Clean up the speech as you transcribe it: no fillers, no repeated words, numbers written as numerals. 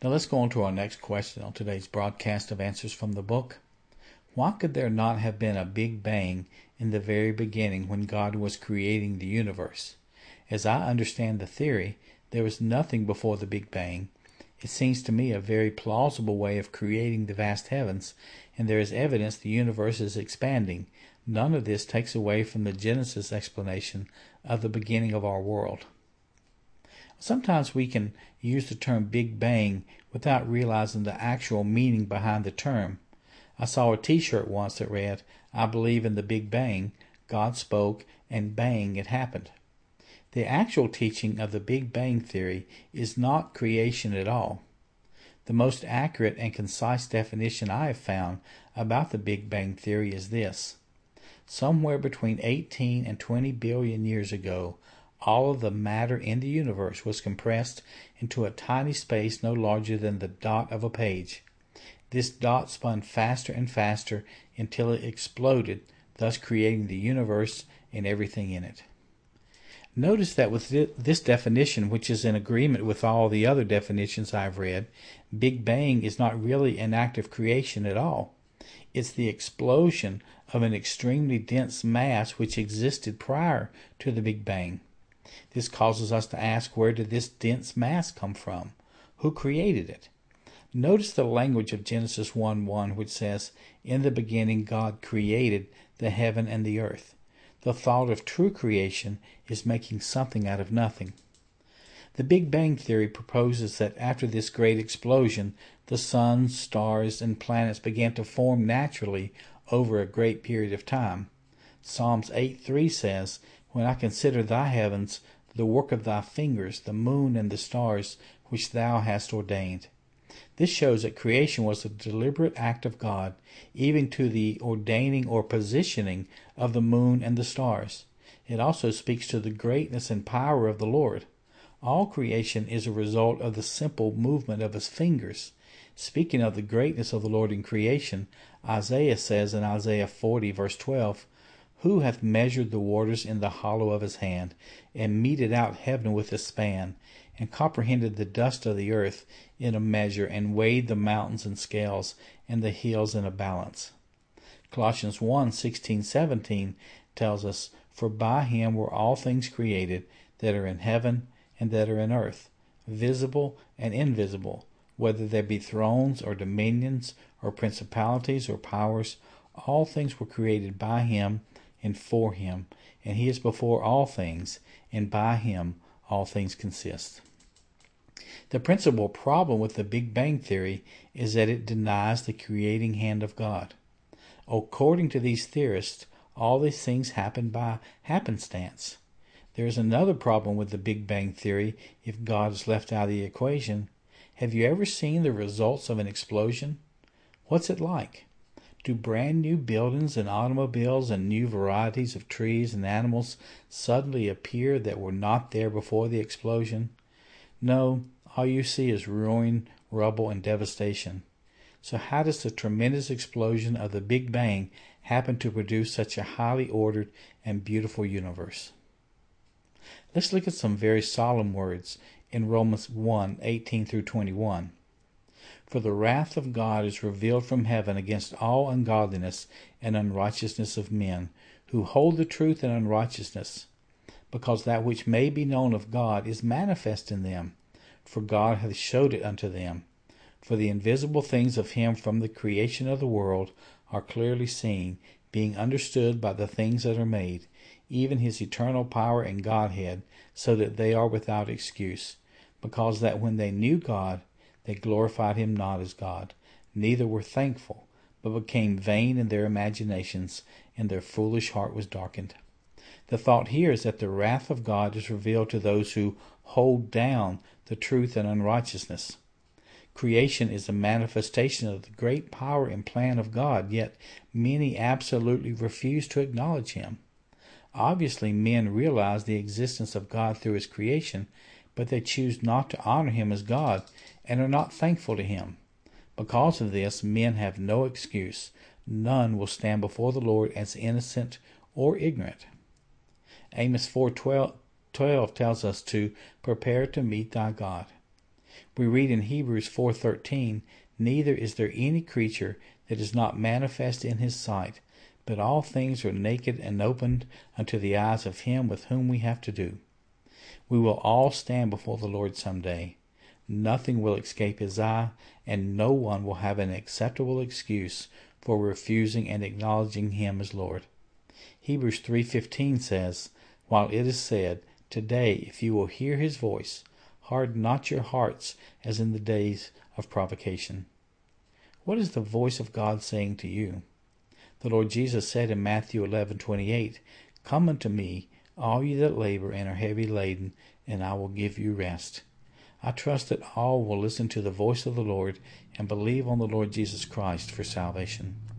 Now let's go on to our next question on today's broadcast of Answers from the Book. Why could there not have been a Big Bang in the very beginning when God was creating the universe? As I understand the theory, there was nothing before the Big Bang. It seems to me a very plausible way of creating the vast heavens, and there is evidence the universe is expanding. None of this takes away from the Genesis explanation of the beginning of our world. Sometimes we can use the term Big Bang without realizing the actual meaning behind the term. I saw a t-shirt once that read, "I believe in the Big Bang, God spoke, and bang, it happened." The actual teaching of the Big Bang theory is not creation at all. The most accurate and concise definition I have found about the Big Bang theory is this. Somewhere between 18 and 20 billion years ago, all of the matter in the universe was compressed into a tiny space no larger than the dot of a page. This dot spun faster and faster until it exploded, thus creating the universe and everything in it. Notice that with this definition, which is in agreement with all the other definitions I've read, Big Bang is not really an act of creation at all. It's the explosion of an extremely dense mass which existed prior to the Big Bang. This causes us to ask, where did this dense mass come from? Who created it? Notice the language of Genesis 1:1, which says, "In the beginning God created the heaven and the earth." The thought of true creation is making something out of nothing. The Big Bang theory proposes that after this great explosion, the sun, stars, and planets began to form naturally over a great period of time. Psalms 8:3 says, "When I consider thy heavens, the work of thy fingers, the moon and the stars, which thou hast ordained." This shows that creation was a deliberate act of God, even to the ordaining or positioning of the moon and the stars. It also speaks to the greatness and power of the Lord. All creation is a result of the simple movement of his fingers. Speaking of the greatness of the Lord in creation, Isaiah says in Isaiah 40 verse 12, "Who hath measured the waters in the hollow of his hand, and meted out heaven with a span, and comprehended the dust of the earth in a measure, and weighed the mountains in scales, and the hills in a balance?" Colossians 1:16-17 tells us, "For by him were all things created, that are in heaven and that are in earth, visible and invisible, whether there be thrones or dominions or principalities or powers, all things were created by him and for him, and he is before all things, and by him all things consist." The principal problem with the Big Bang theory is that it denies the creating hand of God. According to these theorists, all these things happen by happenstance. There is another problem with the Big Bang theory if God is left out of the equation. Have you ever seen the results of an explosion? What's it like? Do brand new buildings and automobiles and new varieties of trees and animals suddenly appear that were not there before the explosion? No, all you see is ruin, rubble, and devastation. So how does the tremendous explosion of the Big Bang happen to produce such a highly ordered and beautiful universe? Let's look at some very solemn words in Romans 1:18-21. "For the wrath of God is revealed from heaven against all ungodliness and unrighteousness of men, who hold the truth in unrighteousness, because that which may be known of God is manifest in them, for God hath showed it unto them. For the invisible things of him from the creation of the world are clearly seen, being understood by the things that are made, even his eternal power and Godhead, so that they are without excuse. Because that when they knew God, they glorified him not as God, neither were thankful, but became vain in their imaginations, and their foolish heart was darkened." The thought here is that the wrath of God is revealed to those who hold down the truth in unrighteousness. Creation is a manifestation of the great power and plan of God, yet many absolutely refuse to acknowledge him. Obviously, men realize the existence of God through his creation, but they choose not to honor him as God and are not thankful to him. Because of this, men have no excuse. None will stand before the Lord as innocent or ignorant. Amos 4:12 tells us to prepare to meet thy God. We read in Hebrews 4:13, "Neither is there any creature that is not manifest in his sight, but all things are naked and opened unto the eyes of him with whom we have to do." We will all stand before the Lord some day. Nothing will escape his eye, and no one will have an acceptable excuse for refusing and acknowledging him as Lord. Hebrews 3:15 says, while it is said, "Today, if you will hear his voice, harden not your hearts as in the days of provocation." What is the voice of God saying to you? The Lord Jesus said in Matthew 11:28, "Come unto me, all ye that labor and are heavy laden, and I will give you rest." I trust that all will listen to the voice of the Lord and believe on the Lord Jesus Christ for salvation.